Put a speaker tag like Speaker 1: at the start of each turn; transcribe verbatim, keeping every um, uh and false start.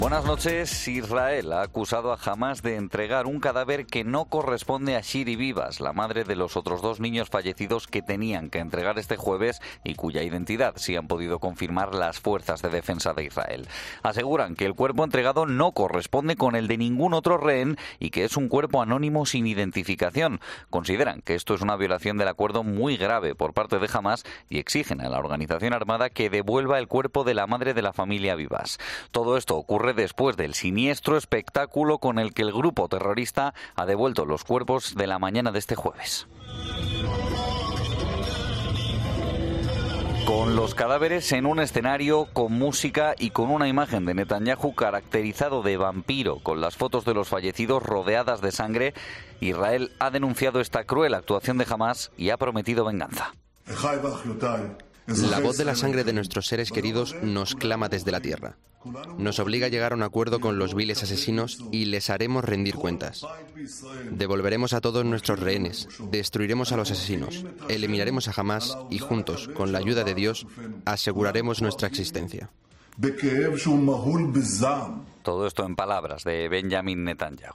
Speaker 1: Buenas noches. Israel ha acusado a Hamás de entregar un cadáver que no corresponde a Shiri Vivas, la madre de los otros dos niños fallecidos que tenían que entregar este jueves y cuya identidad sí han podido confirmar las fuerzas de defensa de Israel. Aseguran que el cuerpo entregado no corresponde con el de ningún otro rehén y que es un cuerpo anónimo sin identificación. Consideran que esto es una violación del acuerdo muy grave por parte de Hamás y exigen a la organización armada que devuelva el cuerpo de la madre de la familia Vivas. Todo esto ocurre después del siniestro espectáculo con el que el grupo terrorista ha devuelto los cuerpos de la mañana de este jueves. Con los cadáveres en un escenario, con música y con una imagen de Netanyahu caracterizado de vampiro, con las fotos de los fallecidos rodeadas de sangre, Israel ha denunciado esta cruel actuación de Hamás y ha prometido venganza.
Speaker 2: La voz de la sangre de nuestros seres queridos nos clama desde la tierra. Nos obliga a llegar a un acuerdo con los viles asesinos y les haremos rendir cuentas. Devolveremos a todos nuestros rehenes, destruiremos a los asesinos, eliminaremos a Hamás y juntos, con la ayuda de Dios, aseguraremos nuestra existencia.
Speaker 1: Todo esto en palabras de Benjamin Netanyahu.